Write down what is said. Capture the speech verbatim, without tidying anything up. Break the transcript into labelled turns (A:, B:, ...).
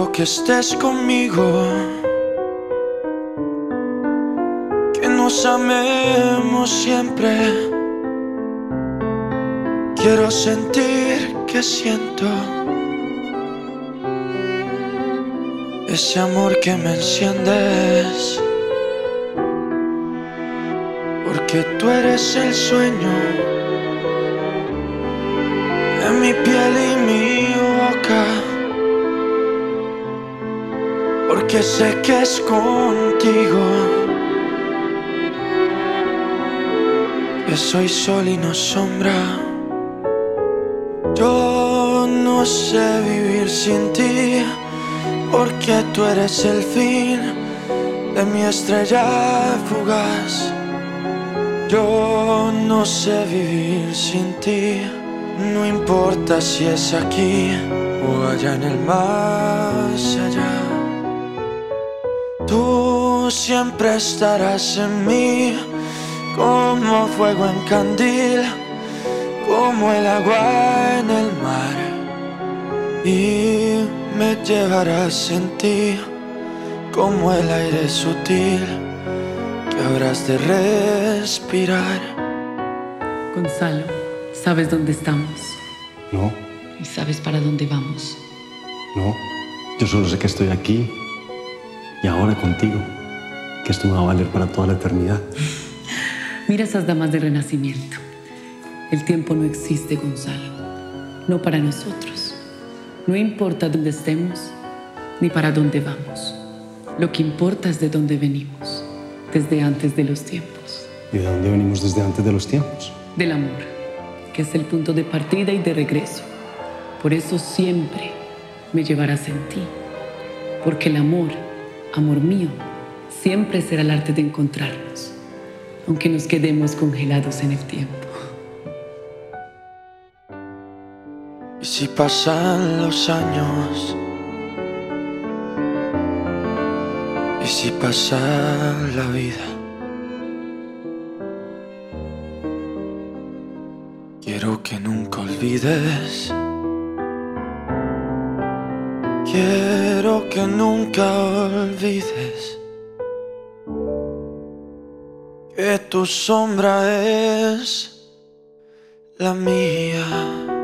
A: Quiero que estés conmigo, que nos amemos siempre. Quiero sentir que siento ese amor que me enciendes, porque tú eres el sueño de mi piel y mi boca, porque sé que es contigo que soy sol y no sombra. Yo no sé vivir sin ti, porque tú eres el fin de mi estrella fugaz. Yo no sé vivir sin ti, no importa si es aquí o allá en el más allá. Tú siempre estarás en mí, como fuego en candil, como el agua en el mar, y me llevarás en ti como el aire sutil que habrás de respirar.
B: Gonzalo, ¿sabes dónde estamos?
C: No.
B: ¿Y sabes para dónde vamos?
C: No, yo solo sé que estoy aquí y ahora contigo, que esto me va a valer para toda la eternidad.
B: Mira esas damas del Renacimiento. El tiempo no existe, Gonzalo. No para nosotros. No importa dónde estemos ni para dónde vamos. Lo que importa es de dónde venimos, desde antes de los tiempos.
C: ¿Y de dónde venimos desde antes de los tiempos?
B: Del amor, que es el punto de partida y de regreso. Por eso siempre me llevarás en ti. Porque el amor, amor mío, siempre será el arte de encontrarnos, aunque nos quedemos congelados en el tiempo.
A: Y si pasan los años, y si pasa la vida, quiero que nunca olvides, quiero que nunca olvides que tu sombra es la mía.